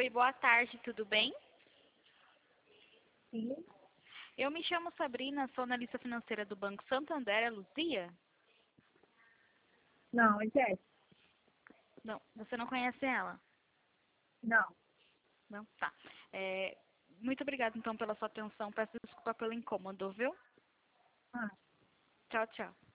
Oi, boa tarde, tudo bem? Sim. Eu me chamo Sabrina, sou analista financeira do Banco Santander, é Luzia? Não, é Jéssica. Não, você não conhece ela? Não. Não? Tá. É, muito obrigada, então, pela sua atenção. Peço desculpa pelo incômodo, viu? Ah. Tchau, tchau.